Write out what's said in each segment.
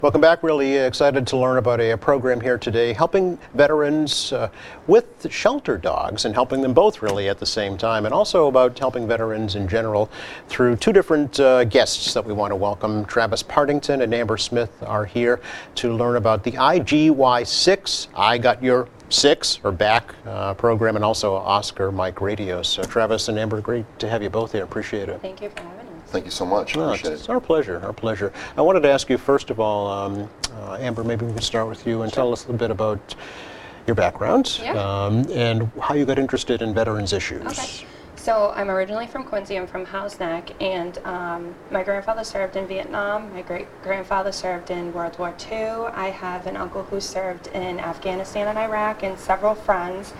Welcome back. Really excited to learn about a program here today, helping veterans with shelter dogs and helping them both really at the same time, and also about helping veterans in general through two different guests that we want to welcome. Travis Partington and Amber Smith are here to learn about the IGY6, I Got Your Six, or back program, and also Oscar Mike Radio. So Travis and Amber, great to have you both here. Appreciate it. Thank you for having us. Thank you so much. Appreciate It's our pleasure, our pleasure. I wanted to ask you, first of all, Amber, maybe we can start with you and tell us a little bit about your background and how you got interested in veterans issues. Okay. So I'm originally from Quincy. I'm from Howes Neck, and my grandfather served in Vietnam. My great-grandfather served in World War II. I have an uncle who served in Afghanistan and Iraq, and several friends.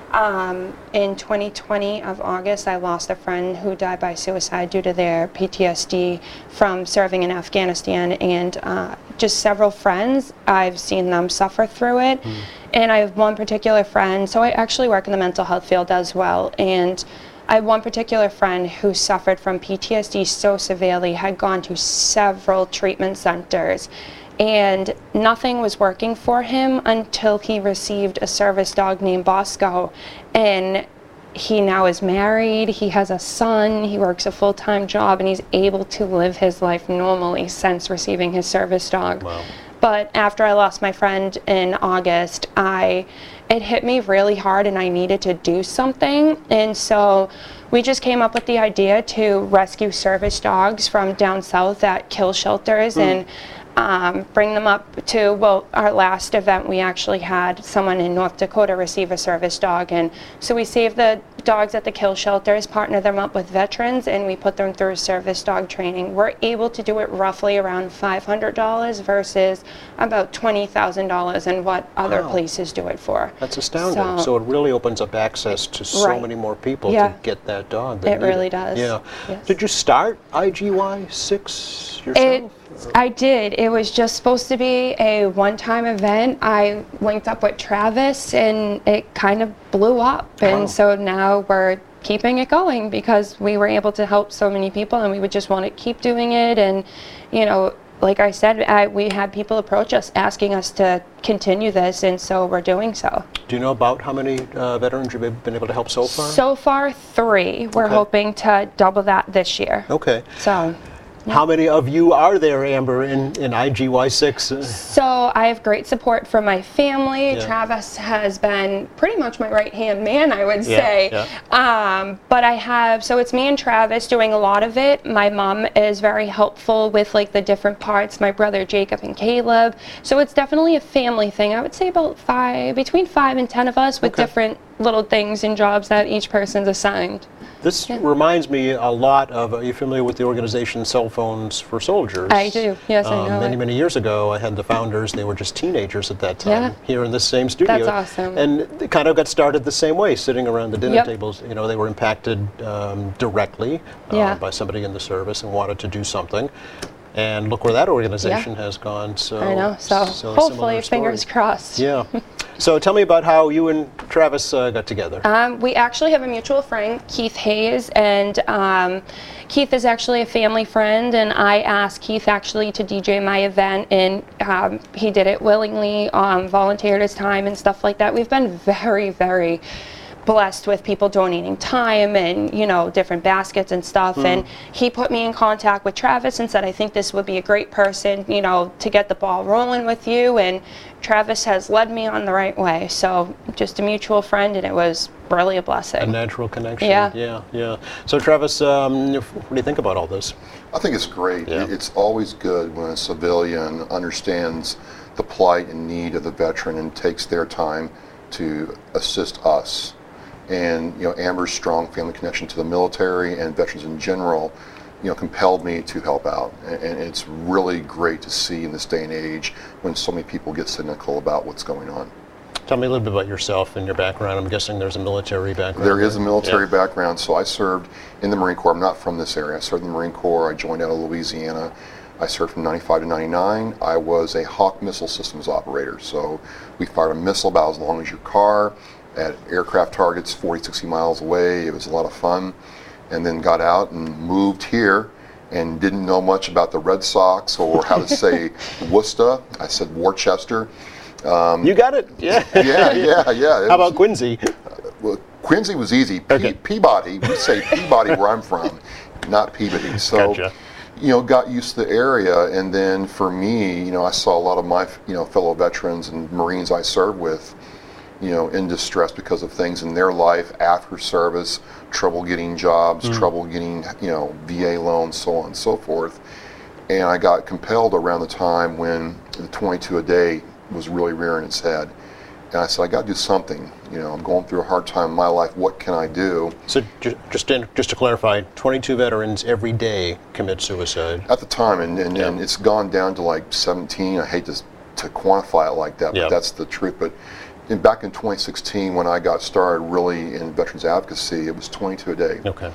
In 2020 of August, I lost a friend who died by suicide due to their PTSD from serving in Afghanistan, and just several friends, I've seen them suffer through it. And I have one particular friend, so I actually work in the mental health field as well, and I have one particular friend who suffered from PTSD so severely, had gone to several treatment centers, and nothing was working for him until he received a service dog named Bosco. And he now is married, he has a son, he works a full-time job, and he's able to live his life normally since receiving his service dog. Wow. But after I lost my friend in August, it hit me really hard and I needed to do something. And so we just came up with the idea to rescue service dogs from down south at kill shelters and bring them up to, well, our last event we actually had someone in North Dakota receive a service dog, and so we saved the dogs at the kill shelters, partner them up with veterans, and we put them through service dog training. We're able to do it roughly around $500 versus about $20,000 and what other places do it for. That's astounding. So it really opens up access to so many more people to get that dog. It really does. Yeah. Yes. Did you start IGY6 yourself? I did. It was just supposed to be a one-time event. I linked up with Travis and it kind of blew up. And so now we're keeping it going because we were able to help so many people and we would just want to keep doing it. And, you know, like I said, we had people approach us asking us to continue this, and so we're doing so. Do you know about how many veterans you've been able to help so far? So far, 3. We're hoping to double that this year. Okay. So. How many of you are there, Amber, in IGY6? So I have great support from my family. Travis has been pretty much my right-hand man, I would say. But I have, so it's me and Travis doing a lot of it. My mom is very helpful with like the different parts, my brother Jacob and Caleb. So it's definitely a family thing. I would say about between 5 and 10 of us with different little things and jobs that each person's assigned. This reminds me a lot of, are you familiar with the organization Cell Phones for Soldiers? I do, yes, I know Many, many years ago, I had the founders, they were just teenagers at that time, here in this same studio. That's awesome. And they kind of got started the same way, sitting around the dinner tables. You know, they were impacted directly by somebody in the service and wanted to do something. And look where that organization has gone. So I know, so hopefully, fingers crossed. Yeah. So tell me about how you and Travis got together. We actually have a mutual friend, Keith Hayes, and Keith is actually a family friend, and I asked Keith actually to DJ my event, and he did it willingly, volunteered his time and stuff like that. We've been very, very blessed with people donating time and, you know, different baskets and stuff. And he put me in contact with Travis and said, I think this would be a great person, you know, to get the ball rolling with you. And Travis has led me on the right way. So just a mutual friend, and it was really a blessing. A natural connection. Yeah. So Travis, what do you think about all this? I think it's great. It's always good when a civilian understands the plight and need of the veteran and takes their time to assist us. And, you know, Amber's strong family connection to the military and veterans in general, you know, compelled me to help out. And it's really great to see in this day and age when so many people get cynical about what's going on. Tell me a little bit about yourself and your background. I'm guessing there's a military background. There is a military background. So I served in the Marine Corps. I'm not from this area. I served in the Marine Corps. I joined out of Louisiana. I served from 95 to 99. I was a Hawk missile systems operator. So we fired a missile about as long as your car at aircraft targets 40, 60 miles away. It was a lot of fun. And then got out and moved here and didn't know much about the Red Sox or how to say Worcester. I said Worcester. You got it. Yeah. Yeah. How about Quincy? Well, Quincy was easy. Okay. Peabody, we say Peabody where I'm from, not Peabody. So, Gotcha. Got used to the area, and then for me, I saw a lot of my, fellow veterans and Marines I served with, in distress because of things in their life after service, trouble getting jobs, trouble getting, VA loans, so on and so forth. And I got compelled around the time when the 22 a day was really rearing its head. And I said, I got to do something. I'm going through a hard time in my life. What can I do? So just to clarify, 22 veterans every day commit suicide. At the time, and it's gone down to like 17. I hate to quantify it like that, but that's the truth. But back in 2016, when I got started really in veterans advocacy, it was 22 a day. Okay.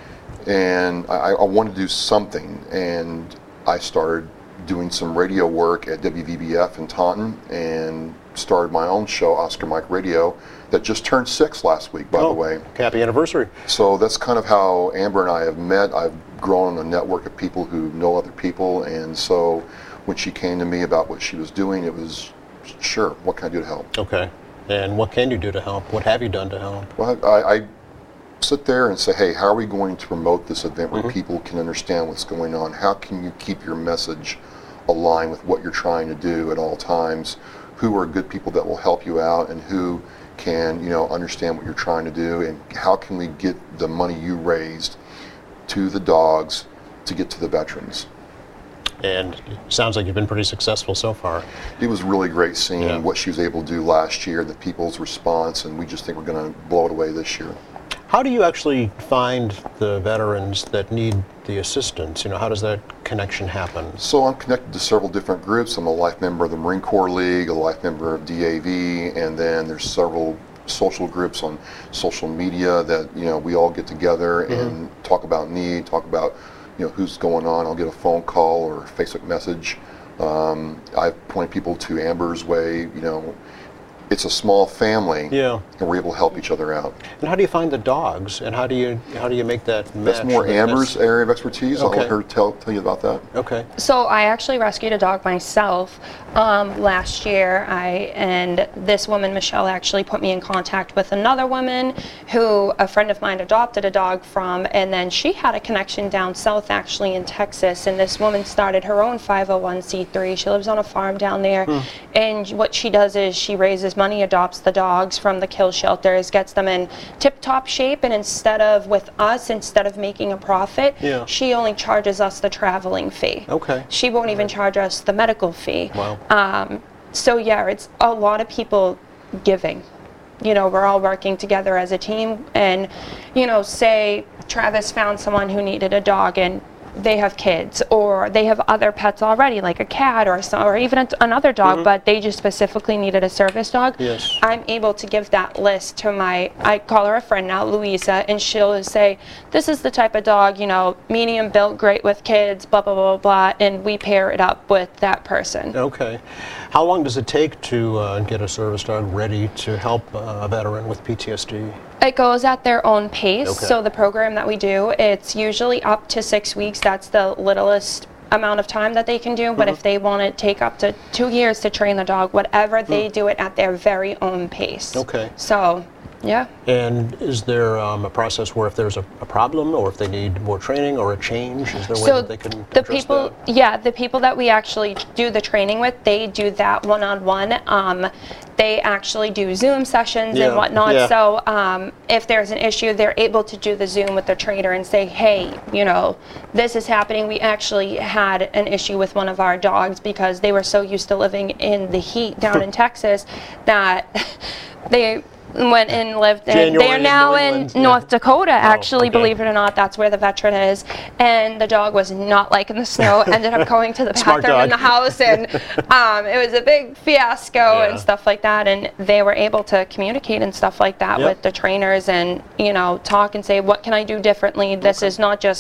And I wanted to do something, and I started doing some radio work at WVBF in Taunton, and started my own show, Oscar Mike Radio, that just turned 6 last week, by the way. Happy anniversary. So that's kind of how Amber and I have met. I've grown a network of people who know other people, and so when she came to me about what she was doing, it was, sure, what can I do to help? Okay. And what can you do to help? What have you done to help? Well, I sit there and say, hey, how are we going to promote this event where people can understand what's going on? How can you keep your message aligned with what you're trying to do at all times? Who are good people that will help you out, and who can, understand what you're trying to do, and how can we get the money you raised to the dogs to get to the veterans? And it sounds like you've been pretty successful so far. It was really great seeing what she was able to do last year, the people's response, and we just think we're going to blow it away this year. How do you actually find the veterans that need the assistance? How does that connection happen? So I'm connected to several different groups. I'm a life member of the Marine Corps League, a life member of DAV, and then there's several social groups on social media that we all get together and talk about need, talk about who's going on. I'll get a phone call or a Facebook message. I've pointed people to Amber's way. It's a small family, and we're able to help each other out. And how do you find the dogs? And how do you make that match? That's more Amber's area of expertise. Okay. I'll let her tell you about that. Okay. So I actually rescued a dog myself last year. And this woman, Michelle, actually put me in contact with another woman who a friend of mine adopted a dog from, and then she had a connection down south, actually in Texas, and this woman started her own 501c3. She lives on a farm down there, and what she does is she raises money, adopts the dogs from the kill shelters, gets them in tip-top shape, and instead of making a profit, she only charges us the traveling fee. Okay. She won't even charge us the medical fee. Wow. So yeah, it's a lot of people giving. We're all working together as a team, and say Travis found someone who needed a dog, and they have kids, or they have other pets already, like a cat or even another dog, but they just specifically needed a service dog. Yes. I'm able to give that list to I call her a friend now, Louisa, and she'll say, this is the type of dog, medium built, great with kids, blah, blah, blah, blah, and we pair it up with that person. Okay. How long does it take to get a service dog ready to help a veteran with PTSD? It goes at their own pace. Okay. So the program that we do, it's usually up to 6 weeks. That's the littlest amount of time that they can do. But if they want to take up to 2 years to train the dog, whatever, they do it at their very own pace. Okay. So, yeah. And is there a process where if there's a problem, or if they need more training or a change, is there a way that they can address that? Yeah, the people that we actually do the training with, they do that one-on-one. They actually do Zoom sessions and whatnot. Yeah. So if there's an issue, they're able to do the Zoom with the trainer and say, hey, this is happening. We actually had an issue with one of our dogs because they were so used to living in the heat down in Texas that they went and lived in. They are now in North Dakota, actually, believe it or not. That's where the veteran is. And the dog was not liking the snow, ended up going to the bathroom in the house, and it was a big fiasco and stuff like that. And they were able to communicate and stuff like that with the trainers, and talk and say, what can I do differently? This is not just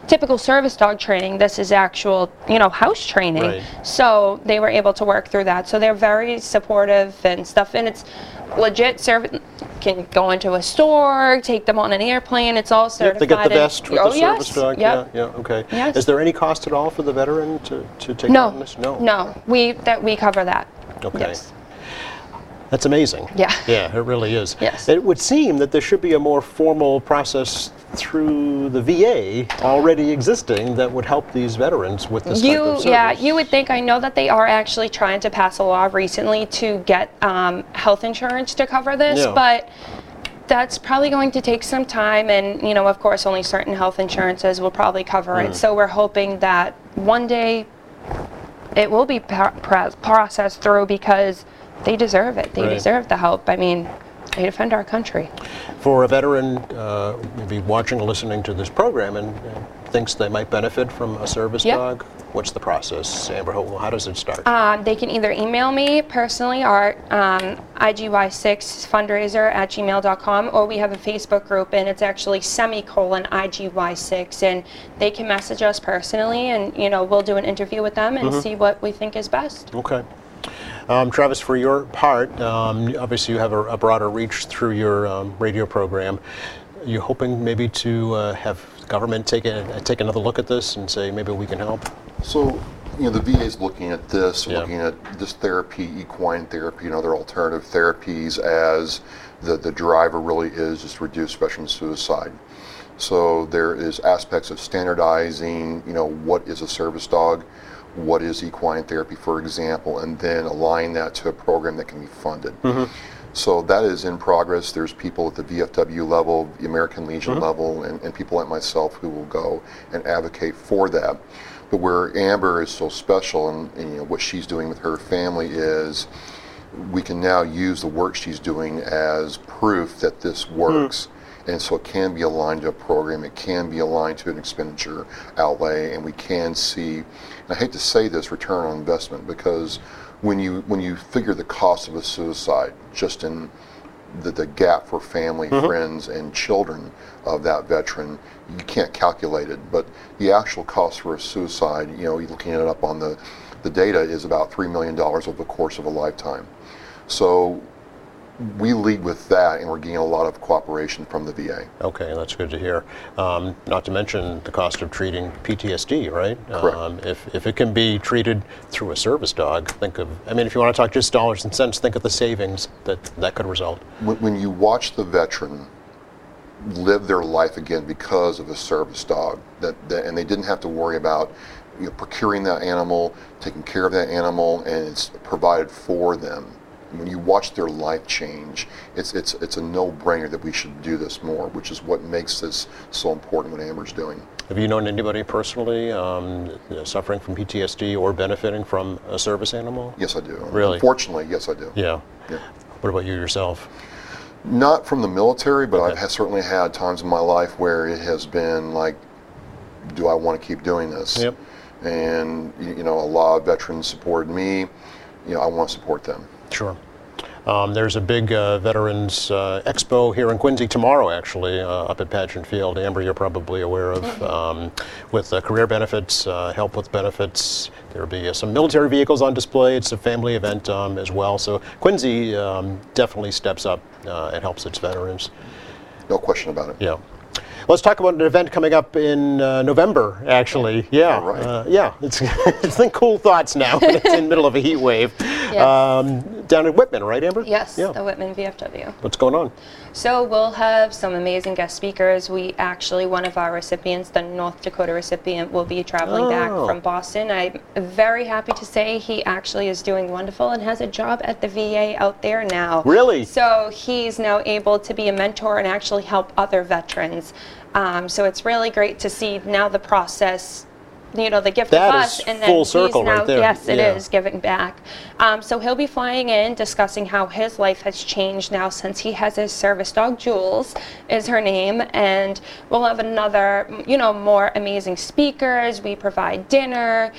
typical service dog training. This is actual, house training. Right. So they were able to work through that. So they're very supportive and stuff, and it's legit. Can go into a store, take them on an airplane. It's all certified. They get the vest with the yes. service dog. Yep. Yeah. Okay. Yes. Is there any cost at all for the veteran to take No. part in this? No. No. We cover that. Okay. Yes. That's amazing. Yeah. Yeah, it really is. Yes. It would seem that there should be a more formal process through the VA already existing that would help these veterans with this type of service. Yeah, you would think. I know that they are actually trying to pass a law recently to get health insurance to cover this, Yeah. but that's probably going to take some time, and of course only certain health insurances will probably cover it. So we're hoping that one day it will be processed through, because they deserve it. They Right. deserve the help. I mean, they defend our country. For a veteran maybe watching or listening to this program and thinks they might benefit from a service Yep. dog, what's the process, Amber? How does it start? They can either email me personally, or IGY6fundraiser@gmail.com, or we have a Facebook group, and it's actually /IGY6, and they can message us personally, and we'll do an interview with them and see what we think is best. Okay. Travis, for your part, obviously you have a broader reach through your radio program. Are you hoping maybe to have the government take another look at this and say maybe we can help? So, the VA is looking at this, Yeah. looking at this therapy, equine therapy, and other alternative therapies as the driver really is just reduce veteran suicide. So there is aspects of standardizing, what is a service dog, what is equine therapy, for example, and then align that to a program that can be funded. So that is in progress. There's people at the VFW level, the American Legion level, and people like myself who will go and advocate for that. But where Amber is so special, and what she's doing with her family, is we can now use the work she's doing as proof that this works. And so it can be aligned to a program, it can be aligned to an expenditure outlay, and we can see, and I hate to say this, return on investment, because when you figure the cost of a suicide, just in the gap for family, friends, and children of that veteran, you can't calculate it. But the actual cost for a suicide, you're looking it up on the data, is about $3 million over the course of a lifetime. So we lead with that, and we're getting a lot of cooperation from the VA. Okay, that's good to hear. Not to mention the cost of treating PTSD, right? Correct. If it can be treated through a service dog, if you want to talk just dollars and cents, think of the savings that could result. When you watch the veteran live their life again because of a service dog, and they didn't have to worry about procuring that animal, taking care of that animal, and it's provided for them. When you watch their life change, it's a no-brainer that we should do this more, which is what makes this so important, what Amber's doing. Have you known anybody personally suffering from PTSD or benefiting from a service animal? Yes, I do. Really? Unfortunately, yes, I do. Yeah. Yeah. What about you yourself? Not from the military, but Okay. I've certainly had times in my life where it has been like, do I want to keep doing this? Yep. And a lot of veterans supported me. I want to support them. Sure. There's a big Veterans Expo here in Quincy tomorrow, actually, up at Pageant Field. Amber, you're probably aware of, with career benefits, help with benefits. There will be some military vehicles on display. It's a family event as well. So Quincy definitely steps up and helps its veterans. No question about it. Yeah. Let's talk about an event coming up in November, actually. Yeah. All right. Yeah, it's think cool thoughts now. It's in the middle of a heat wave. Yes. Down at Whitman, right, Amber? Yes, Yeah. the Whitman VFW. What's going on? So we'll have some amazing guest speakers. We actually, one of our recipients, the North Dakota recipient, will be traveling back from Boston. I'm very happy to say he actually is doing wonderful and has a job at the VA out there now. Really? So he's now able to be a mentor and actually help other veterans. So it's really great to see now the process, the gift That of is us, and then full he's circle now, right there. yes, it Yeah. is giving back. So he'll be flying in, discussing how his life has changed now since he has his service dog. Jules is her name, and we'll have another, more amazing speakers. We provide dinner.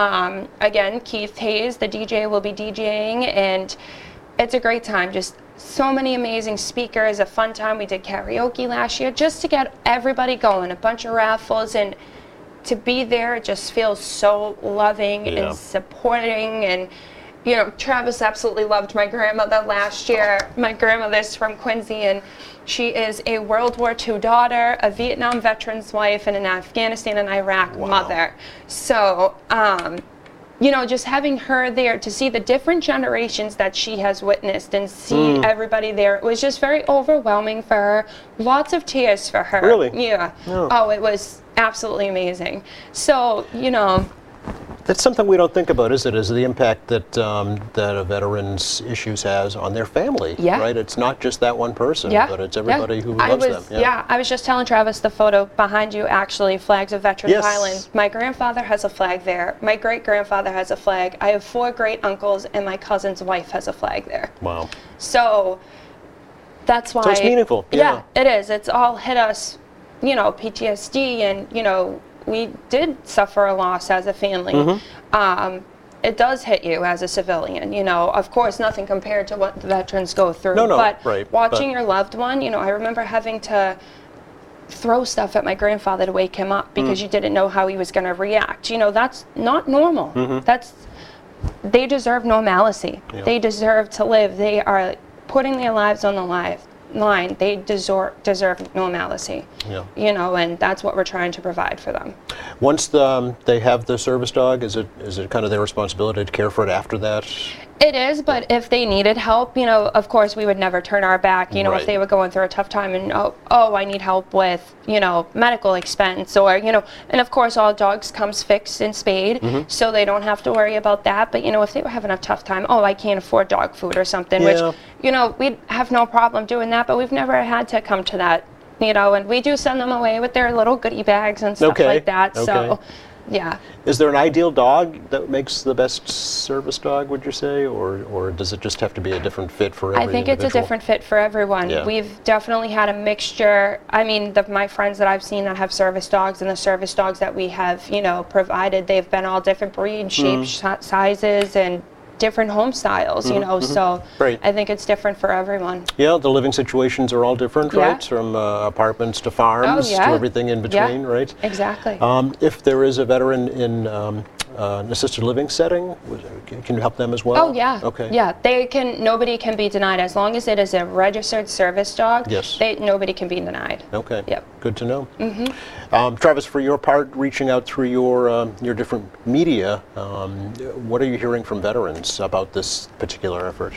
Again, Keith Hayes, the DJ, will be DJing, and it's a great time. Just so many amazing speakers, a fun time. We did karaoke last year just to get everybody going, a bunch of raffles, and to be there, it just feels so loving and supporting. And you know, Travis absolutely loved my grandmother last year. My grandmother's from Quincy, and she is a World War II daughter, a Vietnam veteran's wife, and an Afghanistan and Iraq mother. So, you know, just having her there to see the different generations that she has witnessed and see everybody there, it was just very overwhelming for her. Lots of tears for her. Really? Yeah. Oh, it was absolutely amazing. So, you know, that's something we don't think about, is it? Is the impact that that a veteran's issues has on their family, right? It's not just that one person, but it's everybody who loves them. I was just telling Travis, the photo behind you actually flags of Veterans Island. My grandfather has a flag there. My great-grandfather has a flag. I have 4 great-uncles, and my cousin's wife has a flag there. Wow. So that's why... So it's meaningful. Yeah, it is. It's all hit us, you know, PTSD, and, you know, we did suffer a loss as a family. It does hit you as a civilian, you know. Of course, nothing compared to what the veterans go through. But watching your loved one, you know, I remember having to throw stuff at my grandfather to wake him up because you didn't know how he was going to react. You know, that's not normal. They deserve normalcy. They deserve to live. They are putting their lives on the line. They deserve normalcy, you know, and that's what we're trying to provide for them. Once they have the service dog, is it kind of their responsibility to care for it after that? It is, but if they needed help, you know, of course we would never turn our back, you know, if they were going through a tough time and, oh, I need help with, you know, medical expense, or, you know, and of course all dogs comes fixed and spayed, so they don't have to worry about that. But, you know, if they were having a tough time, oh, I can't afford dog food or something, which, you know, we'd have no problem doing that, but we've never had to come to that, you know, and we do send them away with their little goodie bags and stuff like that, so... Yeah. Is there an ideal dog that makes the best service dog, would you say, or does it just have to be a different fit for every individual? I think it's a different fit for everyone. We've definitely had a mixture. I mean, my friends that I've seen that have service dogs, and the service dogs that we have, you know, provided, they've been all different breeds, shapes, sizes, and different home styles, you know, so I think it's different for everyone. Yeah, the living situations are all different, right? From apartments to farms to everything in between, right? Exactly. If there is a veteran in an assisted living setting, can you help them as well? Oh, yeah. Okay. Yeah, nobody can be denied. As long as it is a registered service dog, nobody can be denied. Okay. Yep. Good to know. Travis, for your part, reaching out through your different media, what are you hearing from veterans about this particular effort?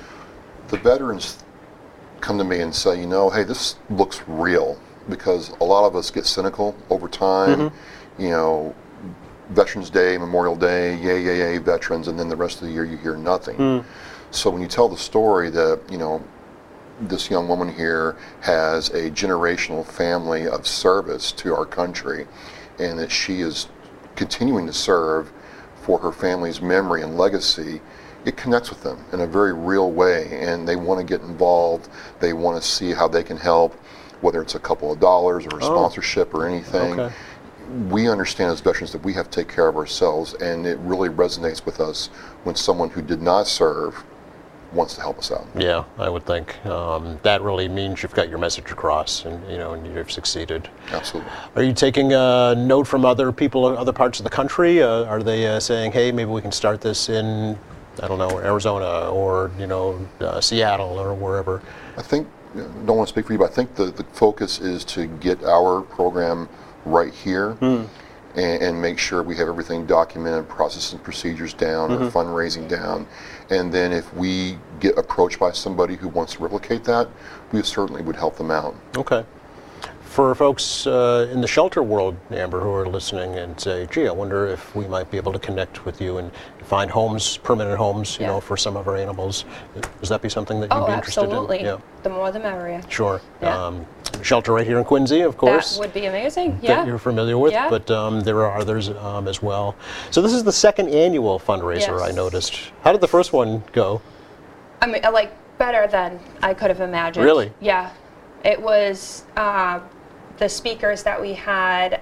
The veterans come to me and say, you know, hey, this looks real, because a lot of us get cynical over time. You know, Veterans Day, Memorial Day, yay, veterans, and then the rest of the year you hear nothing. So when you tell the story that, you know, this young woman here has a generational family of service to our country, and that she is continuing to serve for her family's memory and legacy, it connects with them in a very real way, and they want to get involved. They want to see how they can help, whether it's a couple of dollars or a sponsorship or anything. We understand as veterans that we have to take care of ourselves, and it really resonates with us when someone who did not serve wants to help us out. Yeah, I would think that really means you've got your message across, and you know, and you've succeeded. Absolutely. Are you taking a note from other people in other parts of the country? Are they saying, hey, maybe we can start this in, I don't know, Arizona or, you know, Seattle or wherever? I think, don't want to speak for you, but I think the focus is to get our program right here and make sure we have everything documented, processes and procedures down, our fundraising down, and then if we get approached by somebody who wants to replicate that, we certainly would help them out. Okay. For folks in the shelter world, Amber, who are listening and say, gee, I wonder if we might be able to connect with you and find homes, permanent homes, you know, for some of our animals. Does that be something that you'd be interested in? Absolutely. Yeah. The more the merrier. Sure. Yeah. Shelter right here in Quincy, of course. That would be amazing, that you're familiar with, but there are others as well. So this is the second annual fundraiser, I noticed. How did the first one go? I mean, like, better than I could have imagined. Really? Yeah. It was... the speakers that we had,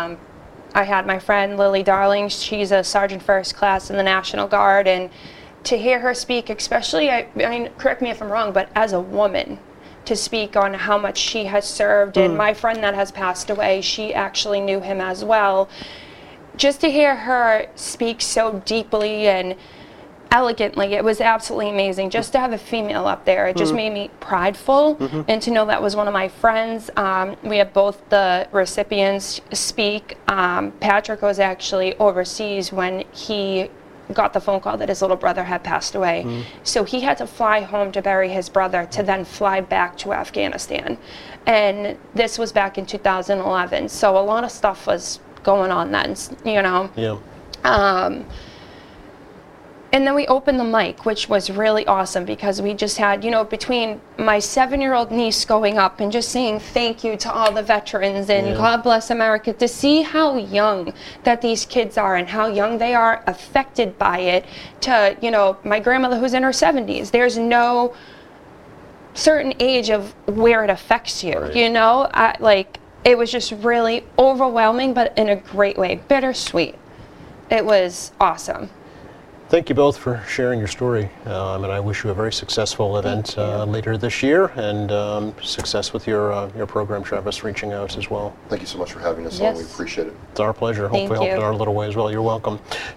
I had my friend Lily Darling. She's a Sergeant First Class in the National Guard, and to hear her speak, especially, I mean, correct me if I'm wrong, but as a woman, to speak on how much she has served. And my friend that has passed away, she actually knew him as well. Just to hear her speak so deeply and elegantly, it was absolutely amazing. Just to have a female up there, it just made me prideful, and to know that was one of my friends. We had both the recipients speak. Patrick was actually overseas when he got the phone call that his little brother had passed away. So he had to fly home to bury his brother to then fly back to Afghanistan. And this was back in 2011. So a lot of stuff was going on then, you know. Yeah. And then we opened the mic, which was really awesome, because we just had, you know, between my 7-year-old niece going up and just saying thank you to all the veterans and God bless America, to see how young that these kids are and how young they are affected by it, to, you know, my grandmother who's in her 70s. There's no certain age of where it affects you, you know? Like, it was just really overwhelming, but in a great way, bittersweet. It was awesome. Thank you both for sharing your story, and I wish you a very successful event later this year, and success with your program, Travis, reaching out as well. Thank you so much for having us on. We appreciate it. It's our pleasure. Hopefully helped in our little way as well. You're welcome.